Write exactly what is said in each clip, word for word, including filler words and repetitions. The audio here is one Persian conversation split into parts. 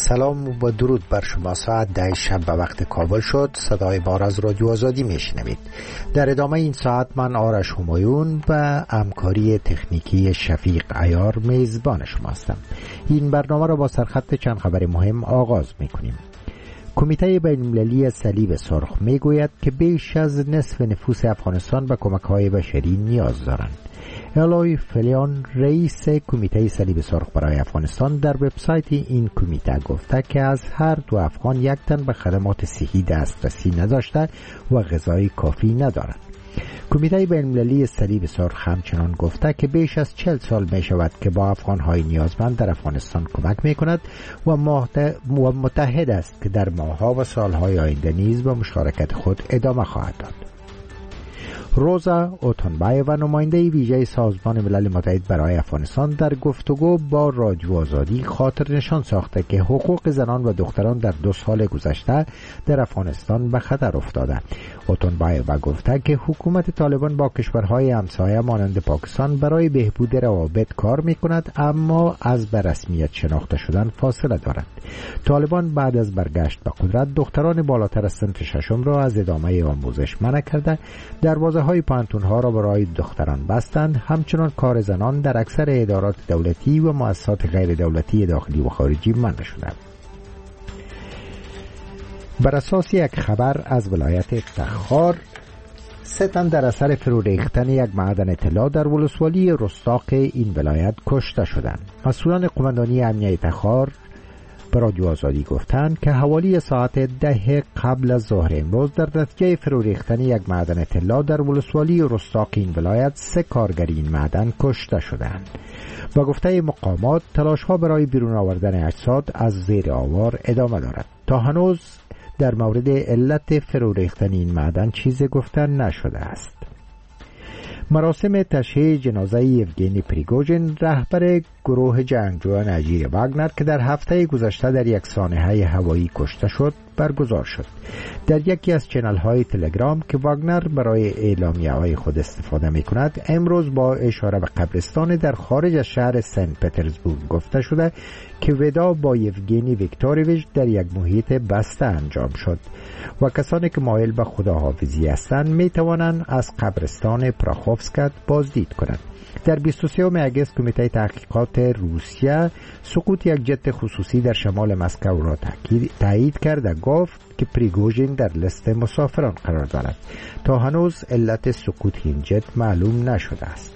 سلام و درود بر شما. ساعت ده شب به وقت کابل شد. صدای بار از رادیو آزادی میشنوید. در ادامه این ساعت من آرش همایون و همکاری تکنیکی شفیق عیار میزبان شما هستم. این برنامه را با سرخط چند خبر مهم آغاز میکنیم. کمیته بین‌المللی صلیب سرخ میگوید که بیش از نصف نفوس افغانستان به کمک‌های بشری نیاز دارند. الوی فلیان رئیس کمیته صلیب سرخ برای افغانستان در وبسایت این کمیته گفته که از هر دو افغان یک تن به خدمات صحی دسترسی نداشته و غذای کافی ندارند. کمیته بین‌المللی صلیب سرخ همچنان گفته که بیش از چهل سال می شود که با افغان‌های نیازمند در افغانستان کمک می کند و متحد است که در ماه‌ها و سال‌های آینده نیز به مشارکت خود ادامه خواهد داد. روزا اوتونبایو و نماینده ویژه سازمان ملل متحد برای افغانستان در گفتگو با رادیو آزادی خاطر نشان ساخته که حقوق زنان و دختران در دو سال گذشته در افغانستان به خطر افتاده. اوتونبایو گفته که حکومت طالبان با کشورهای همسایه مانند پاکستان برای بهبود روابط کار می کند، اما از به رسمیت شناخته شدن فاصله دارد. طالبان بعد از برگشت به قدرت دختران بالاتر از سن ششم را از ادامه آموزش منع کرده، دروازه های پانتونها را برای دختران بستند. همچنان کار زنان در اکثر ادارات دولتی و مؤسسات غیر دولتی داخلی و خارجی منع شده. بر اساس یک خبر از ولایت تخار، سه تن در اثر فرو ریختن یک معدن طلا در ولسوالی رستاق این ولایت کشته شدند. مسئولان قماندانی امنیه تخار به رادیو آزادی گفتند که حوالی ساعت ده قبل از ظهر امروز در نتیجه فرو ریختن یک معدن طلا در ولسوالی رستاق این ولایت سه کارگر این معدن کشته شدند. با گفته مقامات تلاش‌ها برای بیرون آوردن اجساد از زیر آوار ادامه دارد. تا هنوز در مورد علت فرو ریختن این معدن چیزی گفته نشده است. مراسم تشییع جنازه یوگنی پریگوژین، رهبر گروه جنگجویان اجیر واگنر که در هفته گذشته در یک سانحه هوایی کشته شد، برگزار شد. در یکی از چنل های تلگرام که واگنر برای اعلامیه های خود استفاده می کند، امروز با اشاره به قبرستان در خارج از شهر سن پترزبورگ گفته شده که ودا با یوگنی ویکتورویچ در یک محیط بسته انجام شد و کسانی که مایل به خداحافظی هستند می توانند از قبرستان پراخوفسک بازدید کنند. در بیست و سوم اگست کمیته تحقیقات روسیه سقوط یک جت خصوصی در شمال مسکو را تایید کرد و گفت که پریگوژین در لیست مسافران قرار دارد. تا هنوز علت سقوط این جت معلوم نشده است.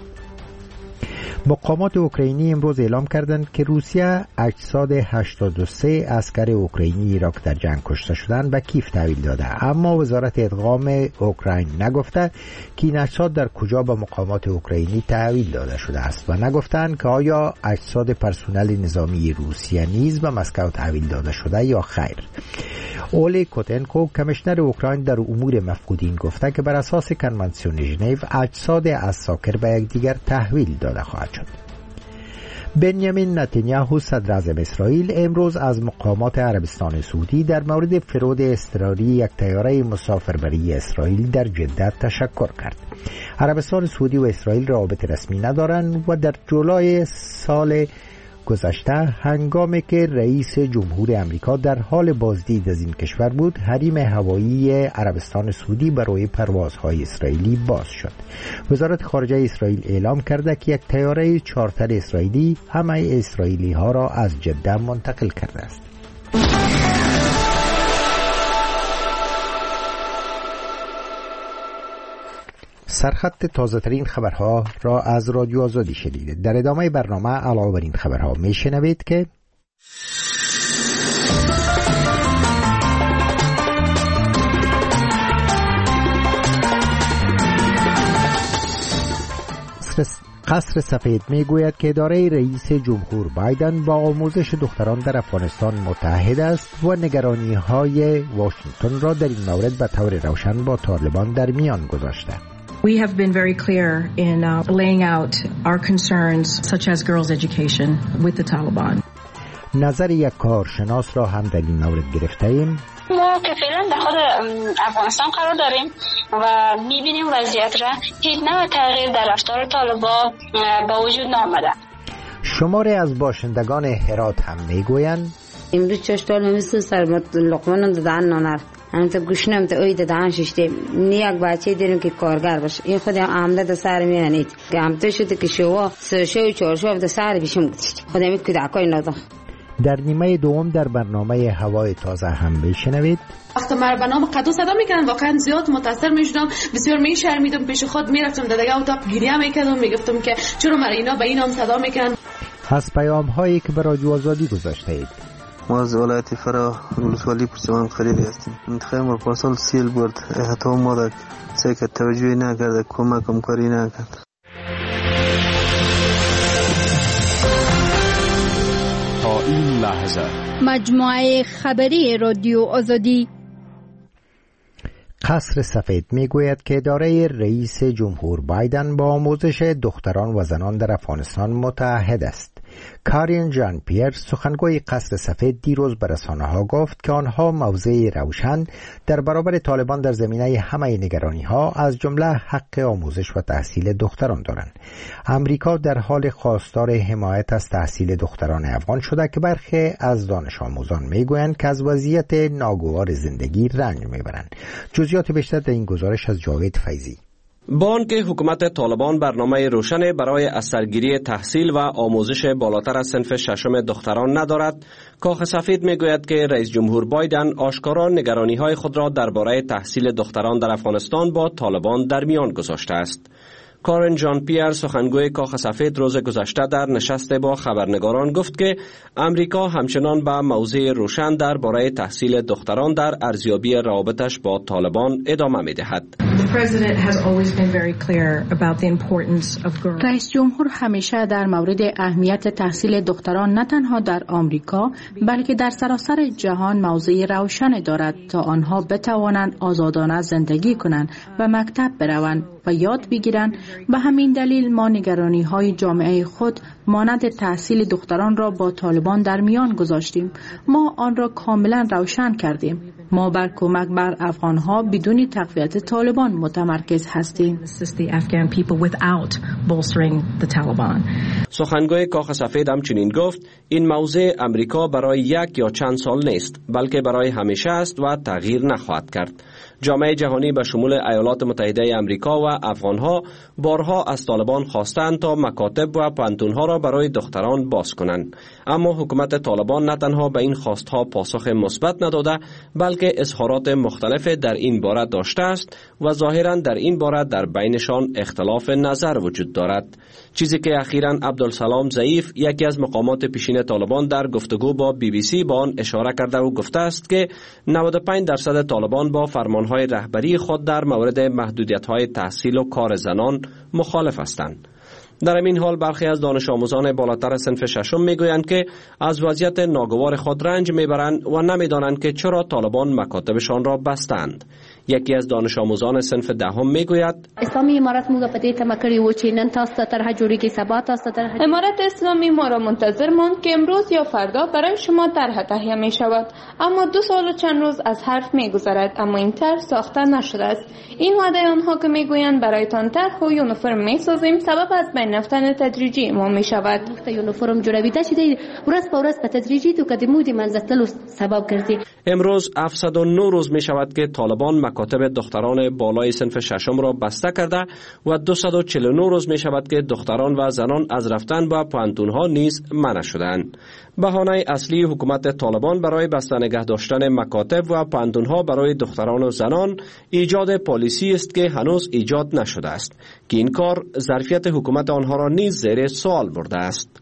مقامات اوکراینی امروز اعلام کردند که روسیه اجساد هشتاد و سه عسکر اوکراینی را که در جنگ کشته شدند به کیف تحویل داده، اما وزارت ادغام اوکراین نگفته که این اجساد در کجا به مقامات اوکراینی تحویل داده شده است و نگفتند که آیا اجساد پرسنل نظامی روسیه نیز به مسکو تحویل داده شده یا خیر. اولی کوتنکو کمیشنر اوکراین در امور مفقودین گفته که بر اساس کنوانسیون ژنو اجساد عساکر به یکدیگر تحویل داده خواهد شد. بنیامین نتانیاهو صدر اعظم اسرائیل امروز از مقامات عربستان سعودی در مورد فرود اضطراری یک طیاره مسافربری اسرائیل در جده تشکر کرد. عربستان سعودی و اسرائیل روابط رسمی ندارند و در جولای سال گذشته هنگامی که رئیس جمهور امریکا در حال بازدید از این کشور بود، حریم هوایی عربستان سعودی برای پروازهای اسرائیلی باز شد. وزارت خارجه اسرائیل اعلام کرده که یک طیاره چارتر اسرائیلی همه اسرائیلی ها را از جده منتقل کرده است. سرخط تازه ترین خبرها را از رادیو آزادی شنیدید. در ادامه برنامه علاوه بر این خبرها می شنوید که قصر سفید می گوید که اداره رئیس جمهور بایدن با آموزش دختران در افغانستان متحد است و نگرانی های واشنگتن را در این مورد به طور روشن با طالبان در میان گذاشته. We have been very clear in uh, laying out our concerns, such as girls' education, with the Taliban. نظر یک کارشناس را هم در این مورد گرفته ایم. ما که فعلا در خود افغانستان قرار داریم و میبینیم وضعیت را هیچ نوع تغییر در رفتار طالبان با وجود نآمده. شماری از باشندگان هرات هم میگویند امروز چشتال مثل سر لقمه دادن نانر هم تا گوشنم تا اوی دادن ششته نیاک بچه دیدم که کارگر باشه این خودم عمله دا سر میانید که همتا شده که شوا سرشو و چارشو دا سر پیشم گذاشت خودم کودکای ندام. در نیمه دوم در برنامه هوای تازه هم بشنوید. وقتی مرا به نام قدو صدا میکنن واقعا زیاد متاثر میشدم، بسیار میشرمیدم، پیش خود میرفتم در دیگه اتاق گریه میکردم، میگفتم که چرا مرا اینا به این نام صدا میکنن. از پیام هایی که به رادیو آزادی گذاشته اید. ما از ولایت فرا ولسوالی پرچمان خریدی هستیم. منطقه ما پارسال سیل برد، حتی ما در سعی که توجهی نکرده، کمک کاری نکرد. تا این لحظه مجموعه خبری رادیو آزادی. قصر سفید میگوید که اداره رئیس جمهور بایدن با آموزش دختران و زنان در افغانستان متعهد است. کارین جان پیر سخنگوی قصر سفید دیروز به رسانه‌ها گفت که آنها موضع روشن در برابر طالبان در زمینه همه نگرانی‌ها از جمله حق آموزش و تحصیل دختران دارند. امریکا در حال خواستار حمایت از تحصیل دختران افغان شده که برخی از دانش آموزان میگویند که از وضعیت ناگوار زندگی رنج میبرند. جزئیات بیشتر در این گزارش از جاوید فیضی. با آنکه حکومت طالبان برنامه روشن برای از سرگیری تحصیل و آموزش بالاتر از صنف ششم دختران ندارد، کاخ سفید میگوید که رئیس جمهور بایدن آشکارا نگرانی‌های خود را درباره تحصیل دختران در افغانستان با طالبان در میان گذاشته است. کارن جان پیر سخنگوی کاخ سفید روز گذشته در نشست با خبرنگاران گفت که امریکا همچنان به موضع روشن درباره تحصیل دختران در ارزیابی روابطش با طالبان ادامه می‌دهد. رئیس جمهور همیشه در مورد اهمیت تحصیل دختران نه تنها در آمریکا بلکه در سراسر جهان موضع روشن دارد تا آنها بتوانند آزادانه زندگی کنند و مکتب بروند و یاد بگیرند. به همین دلیل ما نگرانی های جامعه خود مانند تحصیل دختران را با طالبان در میان گذاشتیم. ما آن را کاملا روشن کردیم. ما بر کمک بر افغانها بدون تقویت طالبان متمرکز هستیم. سخنگوی کاخ سفید همچنین گفت این موضوع امریکا برای یک یا چند سال نیست بلکه برای همیشه است و تغییر نخواهد کرد. جامعه جهانی به شمول ایالات متحده امریکا و افغانها بارها از طالبان خواستند تا مکاتب و پانتونها را برای دختران باز کنند، اما حکومت طالبان نه تنها به این خواستها پاسخ مثبت نداده بلکه اظهارات مختلف در این باره داشته است و ظاهرا در این باره در بینشان اختلاف نظر وجود دارد. چیزی که اخیراً عبدالسلام ضعیف یکی از مقامات پیشین طالبان در گفتگو با بی بی سی با آن اشاره کرده و گفته است که نود و پنج درصد طالبان با فرمانهای رهبری خود در مورد محدودیت‌های تحصیل و کار زنان مخالف هستند. در این حال برخی از دانش آموزان بالاتر صنف ششم میگویند که از وضعیت ناگوار خود رنج میبرند و نمیدانند که چرا طالبان مکاتبشان را بستند. یکی از دانش آموزان صنف دهم میگوید اسلامی امارت موږ په دې تمه کړی و چې نن تاسو ته طرح جوړیږي سبا تاسو ته طرح. امارت اسلامی ما را منتظر ماند که امروز یا فردا برای شما طرح تهیه می شود، اما دو سال و چند روز از حرف میگذرد اما این طرح ساخته نشده است. این وعده آنها که میگویند برایتان طرح و یونیفرم میسازیم سبب از بین رفتن تدریجی ما می شود. یونیفرم جوړوي چې دی ورځ په ورځ په تدریجی تو قدمو دی منځتلو سبب ګرځي. امروز هفتصد و نه روز می شود که طالبان مکاتب دختران بالای صنف ششم را بسته کرده و دویست و چهل و نه روز می شود که دختران و زنان از رفتن به پانتونها نیز منع شدند. بهانه اصلی حکومت طالبان برای بسته نگه داشتن مکاتب و پانتونها برای دختران و زنان ایجاد پالیسی است که هنوز ایجاد نشده است که این کار ظرفیت حکومت آنها را نیز زیر سوال برده است.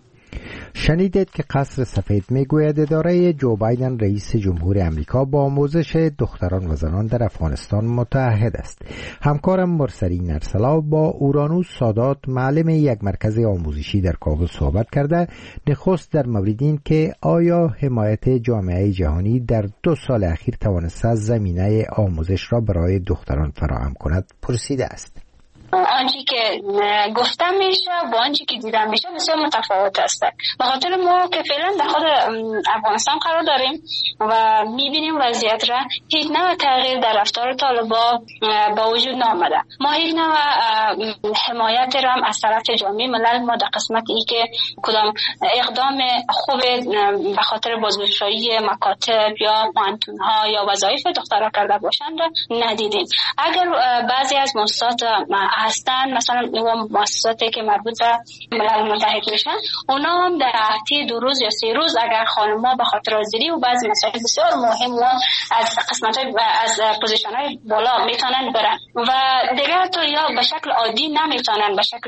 شنیدید که قصر سفید میگوید اداره جو بایدن رئیس جمهور امریکا با آموزش دختران و زنان در افغانستان متعهد است. همکارم مرسلی نرسلا با اورانوس سادات معلم یک مرکز آموزشی در کابل صحبت کرده. نخست در مورد این که آیا حمایت جامعه جهانی در دو سال اخیر توانسته زمینه آموزش را برای دختران فراهم کند پرسیده است. آنچه که گفته میشه با آنچه که دیده میشه بسیار متفاوت است. به خاطر ما که فعلا در خود افغانستان قرار داریم و میبینیم وضعیت را هیچ نوع تغییر در رفتار طالبان با وجود نامده. ما هیچ نوع حمایت را هم از طرف جامعه ملل ما در قسمت ای که کدام اقدام خوب به خاطر بازگشایی مکاتب یا پانتونها یا وظایف دخترها کرده باشند ندیدیم. اگر بعضی از مؤسسات هستند، مثلا مؤسساتی که مربوط به ملل متحد میشن، اونا هم در هفته دو روز یا سه روز اگر خانم‌ها به خاطر حاضری و بعضی مسائل بسیار مهم و از قسمت‌های از پوزیشن‌های بالا میتونن برن و دیگه تو یا به شکل عادی نمیتونن، به شکل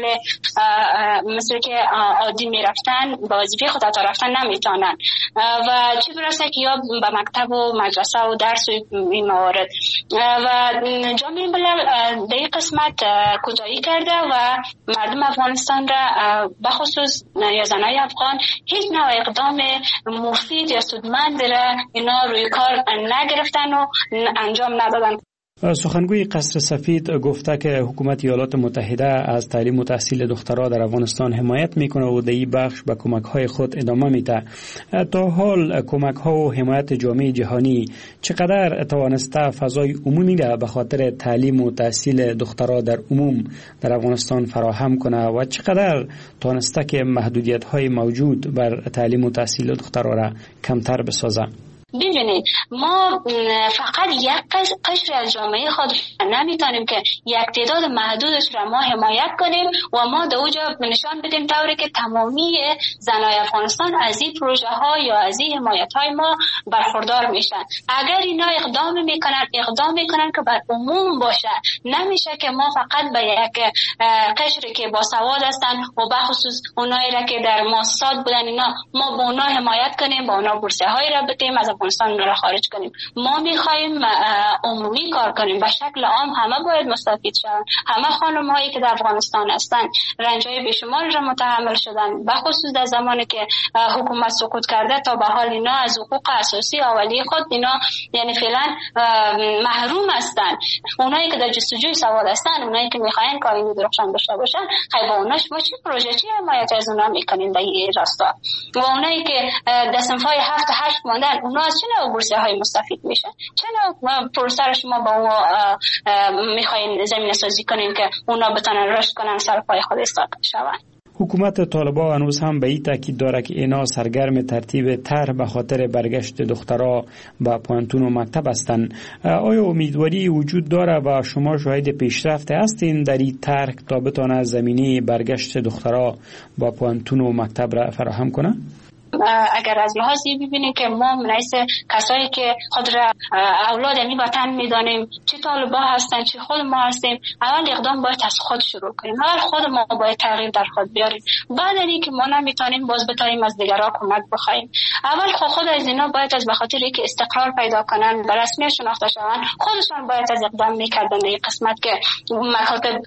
مثل که عادی میرفتن به وظیفه خود تا رفتن نمیتونن و چه برسه که یا به مکتب و مدرسه و درس و این موارد و جامعه ملل در این قسمت کوتاهی کرده و مردم افغانستان را به خصوص یا زنای افغان هیچ نوع اقدام مفید یا سودمند را اینا روی کار نگرفتن و انجام ندادن. سخنگوی قصر سفید گفته که حکومت ایالات متحده از تعلیم و تحصیل دخترها در افغانستان حمایت میکنه و در این بخش به کمک های خود ادامه میده. تا حال کمک ها و حمایت جامعه جهانی چقدر توانسته فضای عمومی را به خاطر تعلیم و تحصیل دخترها در عموم در افغانستان فراهم کنه و چقدر توانسته که محدودیت های موجود بر تعلیم و تحصیل دخترها را کمتر بسازه؟ ببینید ما فقط یک قشر از جامعه خود نمیتونیم که یک تعداد محدودش را ما حمایت کنیم و ما در اونجا نشان بدیم طوری که تمامی زنای افغانستان از این پروژه ها یا از این حمایت های ما برخوردار میشن. اگر اینا اقدام میکنن اقدام میکنن که بر عموم باشه، نمیشه که ما فقط به یک قشری که با سواد هستن و به خصوص اونایی را که در مؤسسات بودن اینا ما با اونا حمایت کنیم، با اونا بورسیه هایی را بدیم، از افغانستان را خارج کنیم. ما میخوایم عمومی کار کنیم، به شکل عام همه باید مستفید شوند. همه خانم هایی که در افغانستان هستند رنج های بیشمار را متحمل شدن، به خصوص در زمانی که حکومت سقوط کرده تا به حال اینا از حقوق اساسی اولیه خود اینا یعنی فعلا محروم هستند. اونایی که در جستجوی سواد هستند، اونایی که میخواین کاری درخشان داشته باشن، خیلی با اوناش ما چه پروژه چه حمایت از اونا میکنیم در این راستا؟ و اونایی که در صنف‌های هفت هشت ماندن، اونا از چه نوع بورسیه های مستفید میشن؟ چه نوع پروسه را شما با اونا میخواین زمینه سازی کنین که اونا بتونن رشد کنن، سر پای خود ایستاد شوند؟ حکومت طالبان هنوز هم به این تاکید داره که اینا سرگرم ترتیب طرح به خاطر برگشت دخترها به پوانتون و مکتب هستند. آیا امیدواری وجود داره و شما شاهد پیشرفت هستین در این طرح تا بتونه زمینه برگشت دخترها به پوانتون و مکتب را فراهم کنه؟ اگر از لحاظی ببینیم که ما منعیس کسایی که خود را اولاد می وطن می دانیم، چه طالبا هستن چه خود ما هستیم، اول اقدام باید از خود شروع کنیم. اول خود ما باید تغییر در خود بیاریم. بعد از اینکه ما نمیتونیم باز بتونیم از دیگران کمک بخوایم. اول خود خود از اینا باید از بخاطر اینکه استقرار پیدا کنن، به رسمیت شناخته شوند، خودشان باید از اقدام میکردن. این قسمت که مکاتب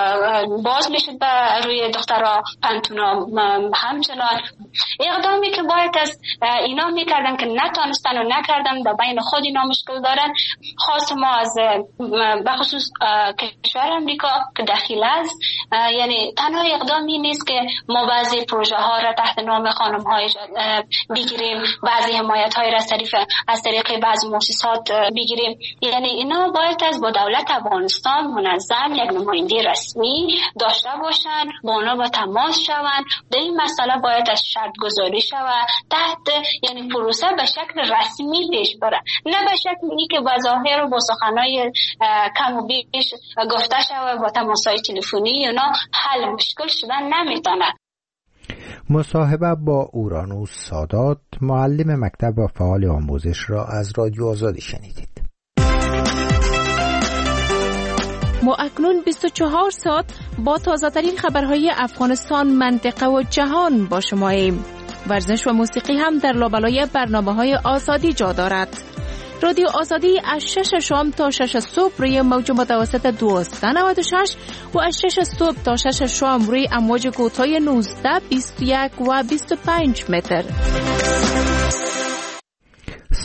باز میشد به روی دخترها، پانتونا همچنان اقدامی که باید از اینا میکردن که نتونستن و نکردن، در بین خود اینا مشکل دارن. خاص ما از بخصوص کشور امریکا که دخیل است، یعنی تنها اقدامی نیست که ما بعضی پروژه ها را تحت نام خانم های بگیریم، بعضی حمایت های را از طریق از طریق بعضی مؤسسات بگیریم. یعنی اینا باید از با دولت افغانستان منظم یک نماینده رسمی داشته باشن، با اونا با تماس شوند. به این مسئله باید از شرط گذاری شود، تحت یعنی پروسه به شکل رسمی پیش بره، نه به شکلی که با ظاهر و با سخنای کم و بیش گفته شود با تماسهای تلفنی اینا حل مشکل شدن نمیتونه. مصاحبه با اورانوس سادات، معلم مکتب و فعال آموزش را از رادیو آزادی شنیدید. ما اکنون بیست و چهار ساعت با تازه‌ترین خبرهای افغانستان، منطقه و جهان با شماییم. ورزش و موسیقی هم در لابلای برنامه‌های آزادی جا دارد. رادیو آزادی از شش شام تا شش صبح روی موج متوسط دویست و نود و شش و از شش صبح تا شش شام روی امواج کوتاه نوزده، بیست و یک و بیست و پنج متر.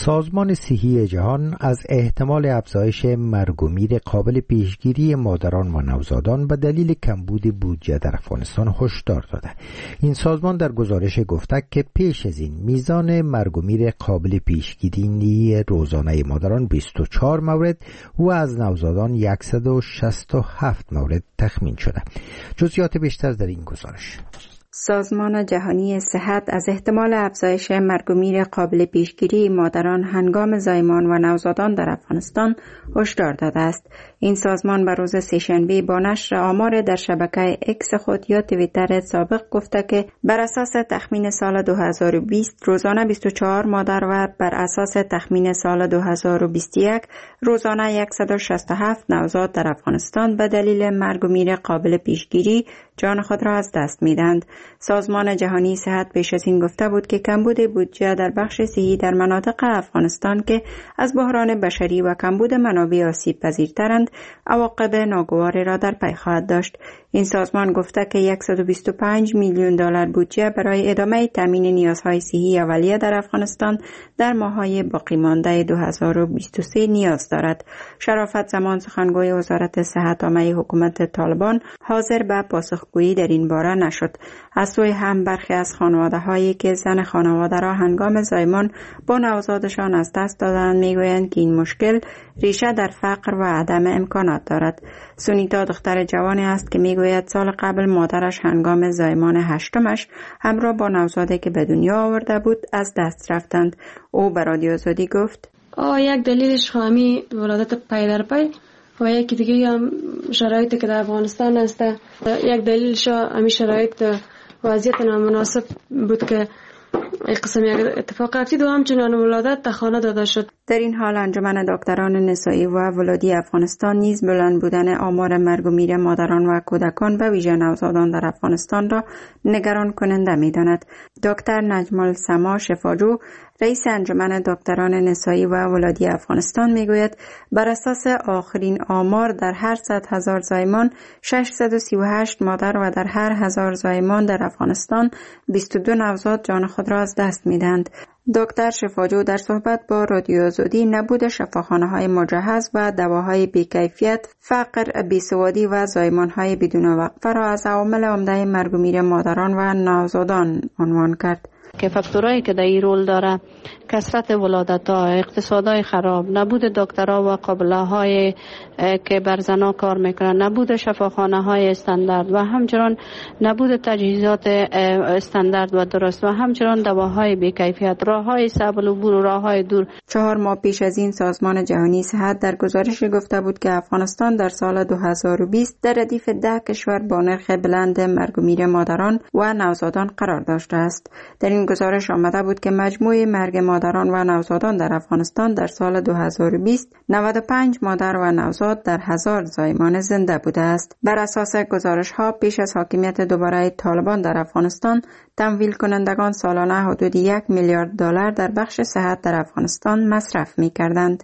سازمان صحی جهان از احتمال افزایش مرگ و میر قابل پیشگیری مادران و نوزادان به دلیل کمبود بودجه در افغانستان هشدار داده. این سازمان در گزارش گفته که پیش از این میزان مرگ و میر قابل پیشگیری روزانه مادران بیست و چهار مورد و از نوزادان صد و شصت و هفت مورد تخمین شده. جزئیات بیشتر در این گزارش. سازمان جهانی صحت از احتمال افزایش مرگ و میر قابل پیشگیری مادران هنگام زایمان و نوزادان در افغانستان هشدار داده است. این سازمان بر روز سه‌شنبه با نشر آمار در شبکه اکس خود یا توییتر سابق گفته که بر اساس تخمین سال دو هزار و بیست روزانه بیست و چهار مادر و بر اساس تخمین سال دو هزار و بیست و یک روزانه صد و شصت و هفت نوزاد در افغانستان به دلیل مرگ و میر قابل پیشگیری جان خود را از دست می‌دهند. سازمان جهانی صحت پیش از این گفته بود که کمبود بودجه در بخش صحی در مناطق افغانستان که از بحران بشری و کمبود منابع آسیب پذیرترند عواقب ناگواری را در پی خواهد داشت. این سازمان گفته که صد و بیست و پنج میلیون دلار بودجه برای ادامه تامین نیازهای صحی اولیه در افغانستان در ماه‌های باقی مانده دو هزار و بیست و سه نیاز دارد. شرافت زمان سخنگوی وزارت صحت عامه حکومت طالبان حاضر به پاسخگویی در این باره نشد. از سوی هم برخی از خانواده‌هایی که زن خانواده را هنگام زایمان با نوزادشان از دست دادند میگویند که این مشکل ریشه در فقر و عدم امکانات دارد. سونیتا دختر جوانی است که میگوید سال قبل مادرش هنگام زایمان هشتمش همراه با نوزادی که به دنیا آورده بود از دست رفتند. او به رادیو آزادی گفت: آه یک دلیلش خوامی ولادت پی در پی و یکی دیگه هم شرایطی که در افغانستان است. یک دلیلش همین شرایط وضعیت نامناسب بود که یک قسم یک اتفاق افتید و همچنان ولادت در خانه داده شد. در این حال انجمن دکتران نسایی و ولادی افغانستان نیز بلند بودن آمار مرگ و میر مادران و کودکان به ویژه نوزادان در افغانستان را نگران کننده می‌داند. دکتر نجم السما شفاجو رئیس انجمن دکتران نسایی و ولادی افغانستان میگوید بر اساس آخرین آمار در هر صد هزار زایمان ششصد و سی و هشت مادر و در هر هزار زایمان در افغانستان بیست و دو نوزاد جان خود را از دست میدهند. دکتر شفاجو در صحبت با رادیو آزادی نبود شفاخانه‌های مجهز و دواهای بی‌کیفیت، فقر، بیسوادی و زایمان‌های بدون وقفه را از عوامل عمده مرگ و میر مادران و نوزادان عنوان کرد. که فاکتورایی که در این رول داره کثرت ولادت‌ها، اقتصادهای خراب، نبود دکترها و قابله‌های که بر زن‌ها کار میکنن، نبود شفاخانه‌های استاندارد و همچنین نبود تجهیزات استاندارد و درست و همچنین دواهای بی‌کیفیت، راه‌های صعب العبور و راه‌های دور. چهار ماه پیش از این سازمان جهانی صحت در گزارش گفته بود که افغانستان در سال دو هزار و بیست در ردیف ده کشور با نرخ بلند مرگ و میر مادران و نوزادان قرار داشته است. در این گزارش آمده بود که مجموع مرگ مادران و نوزادان در افغانستان در سال دو هزار و بیست نود و پنج مادر و نوزاد در هزار زایمان زنده بوده است. بر اساس گزارش ها پیش از حاکمیت دوباره طالبان در افغانستان تمویل کنندگان سالانه حدود یک میلیارد دلار در بخش صحت در افغانستان مصرف می کردند.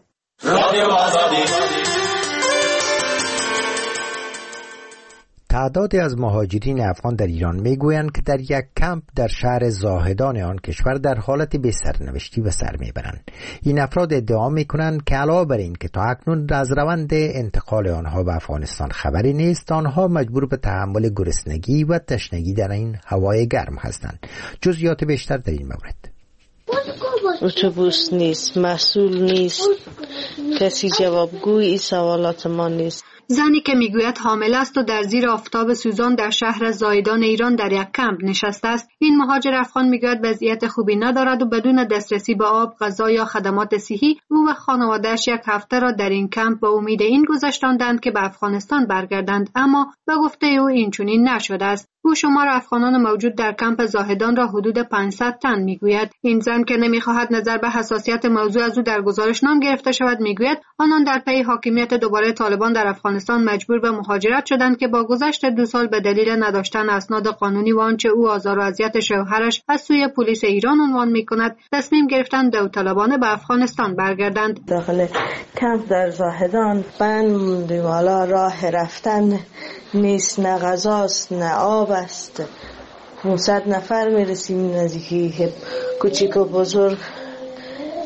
تعدادی از مهاجرین افغان در ایران میگویند که در یک کمپ در شهر زاهدان آن کشور در حالت بی سرنوشتی به سر میبرند. این افراد ادعا میکنند که علاوه بر این که تا اکنون از روند انتقال آنها به افغانستان خبری نیست، آنها مجبور به تحمل گرسنگی و تشنگی در این هوای گرم هستند. جزئیات بیشتر در این مورد. اتوبوس نیست، مسئول نیست، کسی جوابگوی این سوالات ما نیست. زنی که میگوید حامل است و در زیر آفتاب سوزان در شهر زایدان ایران در یک کمپ نشسته است. این مهاجر افغان میگوید وضعیت خوبی ندارد و بدون دسترسی به آب، غذا یا خدمات صحی او و خانواده‌اش یک هفته را در این کمپ به امید این گذشتاندند که به افغانستان برگردند، اما به گفته او این چنین نشده است. او شمار افغانان موجود در کمپ زاهدان را حدود پانصد تن میگوید. این زن که نمیخواهد نظر به حساسیت موضوع از او در گزارش نام گرفته شود میگوید آنان در پی حاکمیت دوباره طالبان در افغانستان مجبور به مهاجرت شدند که با گذشت دو سال به دلیل نداشتن اسناد قانونی و آنچه او آزار و اذیت شوهرش از سوی پلیس ایران عنوان میکند تصمیم گرفتند داوطلبانه به افغانستان برگردند. داخل کمپ در زاهدان بند موندیم، حالا راه رفتن نیست، نه غذاست نه آب است. پانصد نفر میرسیم نزدیکی کوچیک و بزرگ،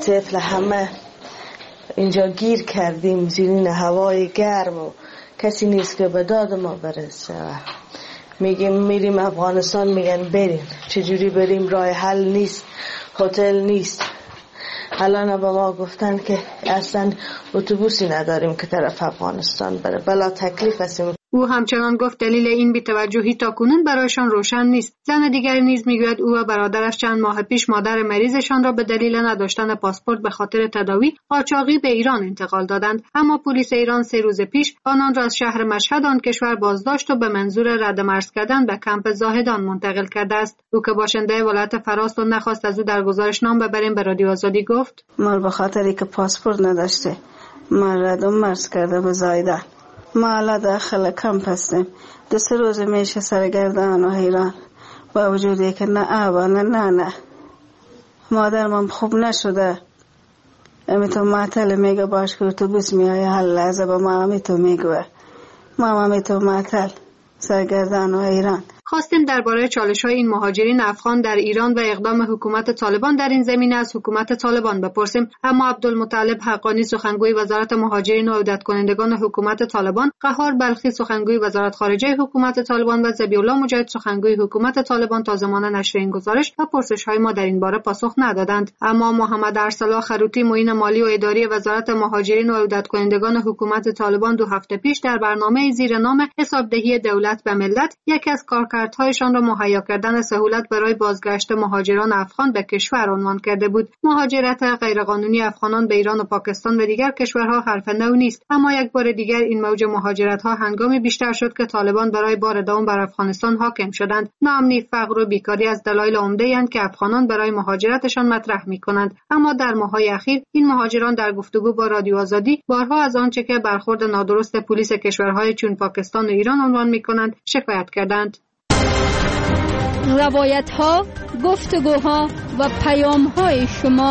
طفل همه اینجا گیر کردیم زیرین هوای گرم و کسی نیست که به داد ما برسه. میگیم میریم افغانستان، میگن بریم. چجوری بریم؟ راه حل نیست، هتل نیست. الان به ما گفتن که اصلا اتوبوسی نداریم که طرف افغانستان بره. بلا تکلیف هستیم. او همچنان گفت دلیل این بی‌توجهی تاکنون برایشان روشن نیست. زن دیگری نیز میگوید او و برادرش چند ماه پیش مادر مریضشان را به دلیل نداشتن پاسپورت به خاطر تداوی قاچاقی به ایران انتقال دادند، اما پلیس ایران سه روز پیش آنان را از شهر مشهد آن کشور بازداشت و به منظور ردمرز کردن به کمپ زاهدان منتقل کرده است. او که باشنده ولایت فراست و نخواست از او در گزارش نام ببریم به رادیو آزادی گفت: ما به خاطری که پاسپورت نداشته ما ردمرز کرده به زایدان. ما حالا داخل کمپ هستیم. دو سه روز میشه سرگردان و حیران، با وجودی که نه آبا نه نه نه مادرم خوب نشده. امی تو معطل میگه باش که اتوبوس میای هر لحظه به ما امی تو میگوه ما امی تو معطل سرگردان و حیران. خواستیم درباره چالش‌های این مهاجرین افغان در ایران و اقدام حکومت طالبان در این زمینه از حکومت طالبان بپرسیم، اما عبدالمطلب حقانی سخنگوی وزارت مهاجرین و عودت کنندگان حکومت طالبان، قهار بلخی سخنگوی وزارت خارجه حکومت طالبان و ذبیح الله مجاهد سخنگوی حکومت طالبان تا زمان نشر این گزارش و پرسش‌های ما در این باره پاسخ ندادند. اما محمد ارسلا خروتی معین مالی و اداری وزارت مهاجرین و عودت کنندگان حکومت طالبان دو هفته پیش در برنامه زیر نام حسابدهی دولت به ملت یکی از کارکردهایشان را مهیا کردن سهولت برای بازگشت مهاجران افغان به کشور عنوان کرده بود. مهاجرت غیرقانونی افغانان به ایران و پاکستان و دیگر کشورها حرف نو نیست، اما یک بار دیگر این موج مهاجرت‌ها هنگامی بیشتر شد که طالبان برای بار دوم بر افغانستان حاکم شدند. ناامنی، فقر و بیکاری از دلایل عمده‌اند که افغانان برای مهاجرتشان مطرح می‌کنند، اما در ماه‌های اخیر این مهاجران در گفتگو با رادیو آزادی بارها از آنچه که برخورد نادرست پلیس کشورهای چون پاکستان و ایران عنوان می‌کنند شکایت کردند. روایت ها، گفتگوها و پیام های شما.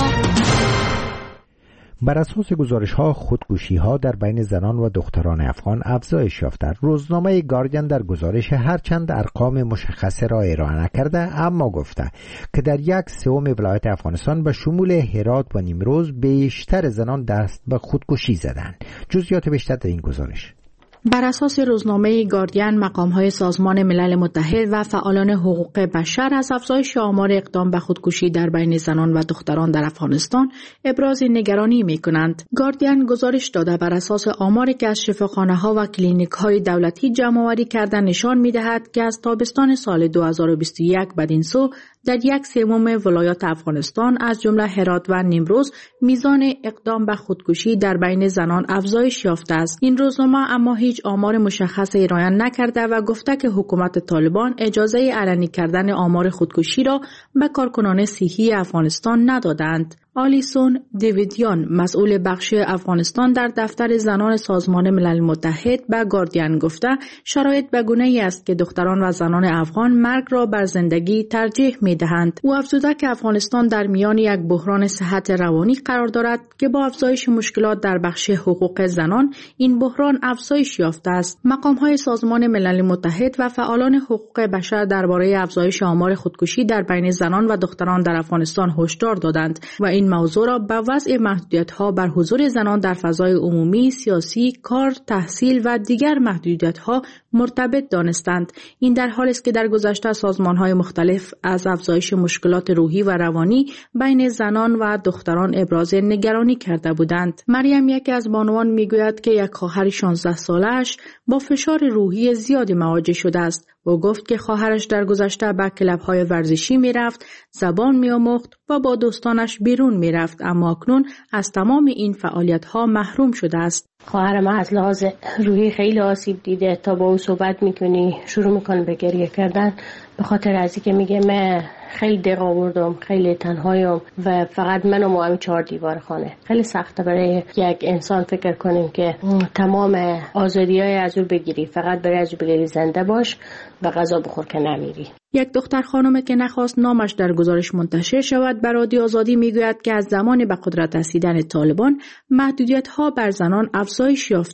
بر اساس گزارش ها خودکشی ها در بین زنان و دختران افغان افزایش یافته. روزنامه گاردین در گزارش هرچند ارقام مشخصه را ارائه نکرده اما گفته که در یک سوم ولایت افغانستان به شمول هرات و نیمروز بیشتر زنان دست به خودکشی زدند. جزئیات بیشتر در این گزارش. بر اساس روزنامه گاردین، مقام‌های سازمان ملل متحد و فعالان حقوق بشر از افزایش آمار اقدام به خودکشی در بین زنان و دختران در افغانستان ابراز نگرانی می‌کنند. گاردین گزارش داده بر اساس آماری که از شفاخانه‌ها و کلینیک‌های دولتی جمع‌آوری کرده نشان می‌دهد که از تابستان سال دو هزار و بیست و یک بدین سو در یک سوم ولایات افغانستان از جمله هرات و نیمروز میزان اقدام به خودکشی در بین زنان افزایش یافته است. این روزنامه اما هیچ آمار مشخص ارائه نکرده و گفته که حکومت طالبان اجازه علنی کردن آمار خودکشی را به کارکنان صحی افغانستان ندادند. آلیسون دیویدیان، مسئول بخش افغانستان در دفتر زنان سازمان ملل متحد، به گاردین گفته شرایط بگونه‌ای است که دختران و زنان افغان مرگ را بر زندگی ترجیح می‌دهند. او افزوده که افغانستان در میان یک بحران صحت روانی قرار دارد که با افزایش مشکلات در بخش حقوق زنان این بحران افزایش یافته است. مقام‌های سازمان ملل متحد و فعالان حقوق بشر درباره افزایش آمار خودکشی در بین زنان و دختران در افغانستان هشدار دادند و این موضوع را به وضع محدودیت‌ها بر حضور زنان در فضای عمومی، سیاسی، کار، تحصیل و دیگر محدودیت‌ها مرتبط دانستند. این در حالی است که در گذشته سازمان‌های مختلف از افزایش مشکلات روحی و روانی بین زنان و دختران ابراز نگرانی کرده بودند. مریم، یکی از بانوان، میگوید که یک خواهر شانزده ساله‌اش با فشار روحی زیادی مواجه شده است. او گفت که خواهرش در گذشته به کلب‌های ورزشی می‌رفت، زبان می‌آموخت و با دوستانش بیرون می‌رفت، اما اکنون از تمام این فعالیت‌ها محروم شده است. خواهر ما از لحاظ روحی خیلی آسیب دیده. تا با او صحبت می‌کنی شروع می‌کنه به گریه کردن، به خاطر از اینکه میگه من خیلی دق آوردم، خیلی تنهایم و فقط من و همین چهار دیوار خانه. خیلی سخته برای یک انسان فکر کنیم که تمام آزادی‌های از او بگیری، فقط برای از او بگیری زنده باش و غذا بخور که نمیری. یک دختر خانم که نخواست نامش در گزارش منتشر شود به رادیو آزادی میگوید که از زمان به قدرت رسیدن طالبان محدودیت‌ها بر زنان افزایش یافته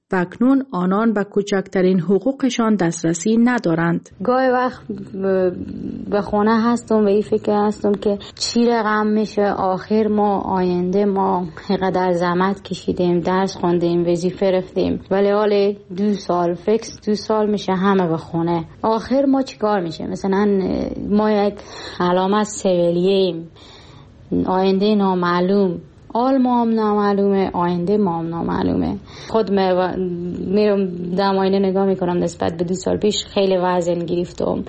و اکنون آنان به کوچکترین حقوقشان دسترسی ندارند. گاهی وقت به خونه هستم و این فکر هستم که چی رقم میشه، آخر ما آینده ما اینقدر زحمت کشیدیم، درس خوندیم، وظیفه رفتیم، ولی حال دو سال فکس دو سال میشه همه به خونه. آخر ما چیکار میشه؟ مثلا ما یک علامت سویلیم، آینده نامعلوم، آل ما هم نامعلومه، آینده ما هم نامعلومه. خود میرم دم آینه نگاه میکنم، نسبت به دو سال پیش خیلی وزن گرفتم،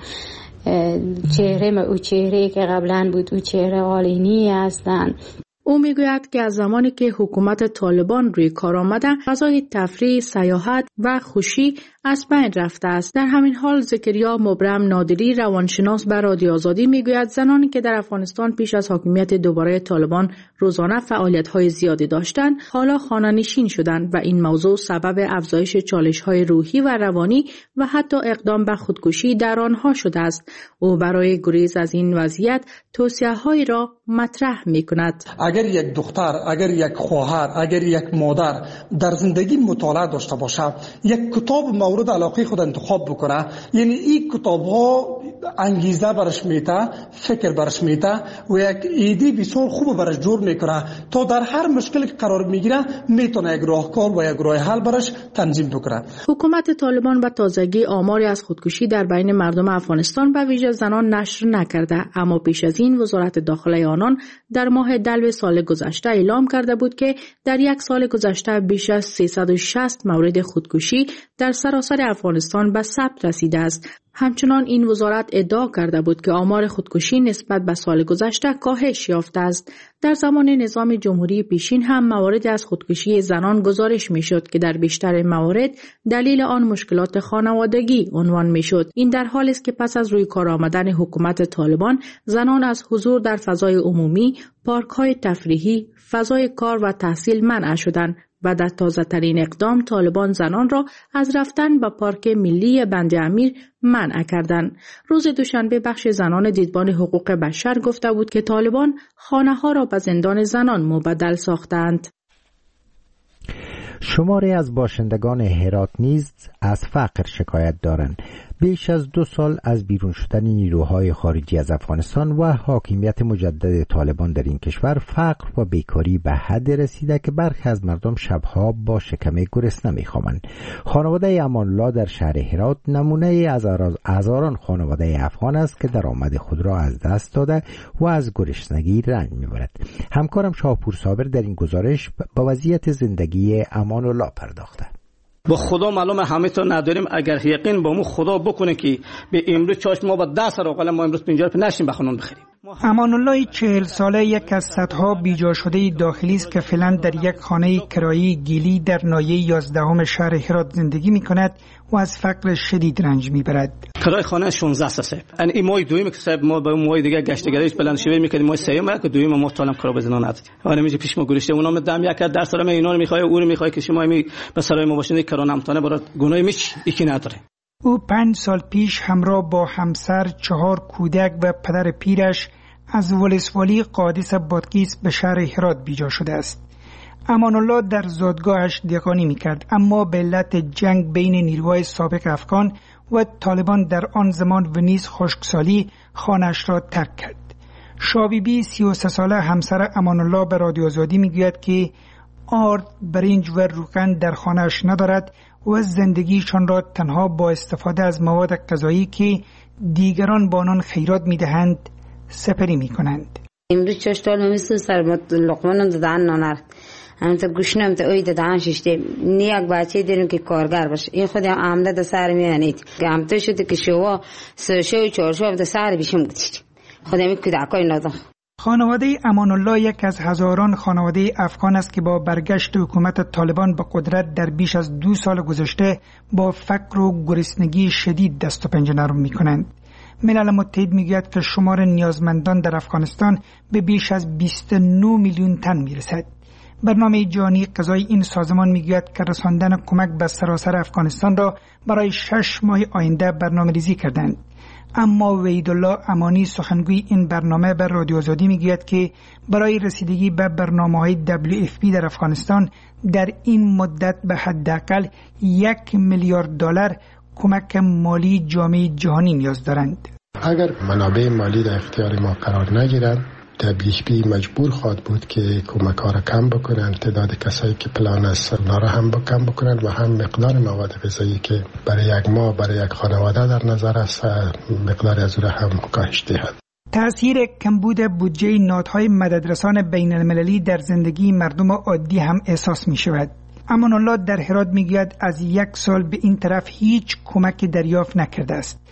چهره او چهره که قبلا بود او چهره حالینی هستن. او میگوید که از زمانی که حکومت طالبان روی کار آمدن، فضای تفریح، سیاحت و خوشی از بین رفته است. در همین حال زکریا مبرم نادری، روانشناس به رادیو آزادی، میگوید زنانی که در افغانستان پیش از حاکمیت دوباره طالبان روزانه فعالیت‌های زیادی داشتند، حالا خانه‌نشین شدند و این موضوع سبب افزایش چالش‌های روحی و روانی و حتی اقدام به خودکشی در آنها شده است. او برای گریز از این وضعیت توصیه‌هایی را مطرح می‌کند. اگر یک دختر، اگر یک خواهر، اگر یک مادر در زندگی مطالعه داشته باشه، یک کتاب مورد علاقه خود انتخاب بکنه، یعنی این کتاب ها انگیزه برش میده، فکر برش میده و یک ایده بسیار خوب برش جور میکنه تا در هر مشکلی که قرار میگیره میتونه یک راهکار و یک راه حل برش تنظیم بکنه. حکومت طالبان به تازگی آماری از خودکشی در بین مردم افغانستان به ویژه زنان نشر نکرده، اما پیش از این وزارت داخله آنان در ماه دلو سال گذشته اعلام کرده بود که در یک سال گذشته بیش از سیصد و شصت مورد خودکشی در سراسر افغانستان به ثبت رسیده است. همچنان این وزارت ادعا کرده بود که آمار خودکشی نسبت به سال گذشته کاهش یافته است. در زمان نظام جمهوری پیشین هم موارد از خودکشی زنان گزارش میشد که در بیشتر موارد دلیل آن مشکلات خانوادگی عنوان میشد. این در حالی است که پس از روی کار آمدن حکومت طالبان، زنان از حضور در فضای عمومی، پارک‌های تفریحی، فضای کار و تحصیل منع شدند و در تازه ترین اقدام طالبان زنان را از رفتن به پارک ملی بند امیر منع کردند. روز دوشنبه بخش زنان دیدبان حقوق بشر گفته بود که طالبان خانه ها را به زندان زنان مبدل ساختند. شماری از باشندگان هرات نیز از فقر شکایت دارند. بیش از دو سال از بیرون شدن نیروهای خارجی از افغانستان و حاکمیت مجدد طالبان در این کشور، فقر و بیکاری به حد رسیده که برخی از مردم شبها با شکم گرسنه می‌خوابند. خانواده امان‌الله در شهر هرات نمونه از هزاران خانواده افغان است که درآمد خود را از دست داده و از گرسنگی رنج می‌برد. همکارم شاهپور صابر در این گزارش با وضعیت زندگی امان‌الله پرداخته. با خدا معلومه همه تو نداریم، اگر یقین با مو خدا بکنه که به امروز چاش ما با ده سر اقل ما امروز پنجاه روپیه نشیم بخونون بخریم. امان‌الله چهل ساله یک از صدها بیجا شده داخلی است که فعلا در یک خانه کرایی گیلی در ناحیه یازدهم شهر هرات زندگی می‌کند و از فقر شدید رنج می‌برد. کرای خانه شانزده صاحب. یعنی این ماه دوم که صاحب ما با ماه دیگه گشتگیریش پلن شوی می‌کردیم، ماه سوم که دوم ما طالم کرا بزنان ندید. حالا میشه پیش ما گریشته اونم دم یک در سر ما اینا رو می‌خواد، او رو می‌خواد که شما می به سرای ما باشید کرا نمتانه برات گناه میچ یکی نداره. او پنج سال پیش همراه با همسر، چهار کودک و پدر پیرش از ولسوالی قادس بادغیس به شهر هرات بیجا شده است. امان‌الله در زادگاهش دیقانی میکرد، اما به علت جنگ بین نیروهای سابق افغان و طالبان در آن زمان و نیز خشکسالی خانه‌اش را ترک کرد. شابیبی سی و سه ساله همسر امان‌الله به رادیو آزادی میگوید که آرد، برنج و روغن در خانه‌اش ندارد و زندگیشان را تنها با استفاده از مواد غذایی که دیگران با آنان خیرات میدهند سپری میکنند. امروز چشتال مثل سرمت لقمان دادن نانر هم تا گوشنم تا اوی دادن ششته نیاک بچه دیرم که کارگر باشه. این خودم عمله دا سر میانید که همتا شده که شوا سوشه و چارشو هم دا سر بیشم گذاشتیم. خودم کودکای نادم. خانواده امان‌الله یک از هزاران خانواده افغان است که با برگشت حکومت طالبان به قدرت در بیش از دو سال گذشته با فقر و گرسنگی شدید دست و پنجه نرم میکنند. ملل متحد میگوید که شمار نیازمندان در افغانستان به بیش از بیست و نه میلیون تن میرسد. برنامه جهانی غذایی این سازمان میگوید که رساندن کمک به سراسر افغانستان را برای شش ماه آینده برنامه ریزی کردند. اما وحیدالله امانی سخنگوی این برنامه بر رادیو آزادی میگوید که برای رسیدگی به برنامه‌های دبلیو اف پی در افغانستان در این مدت به حداقل یک میلیارد دلار کمک مالی جامعه جهانی نیاز دارند. اگر منابع مالی در اختیار ما قرار نگیرند، دبلیو اف پی مجبور خواهد بود که کمک ها را کم بکنند، تعداد کسایی که پلان است اونا را هم کم بکنند و هم مقدار مواد غذایی که برای یک ماه برای یک خانواده در نظر است مقدار از او را هم کاهش دهد. تأثیر کمبود بودجه نهادهای مددرسان بین المللی در زندگی مردم عادی هم احساس می شود. امان الله در هرات میگوید از یک سال به این طرف هیچ کمک دریافت نکرده است.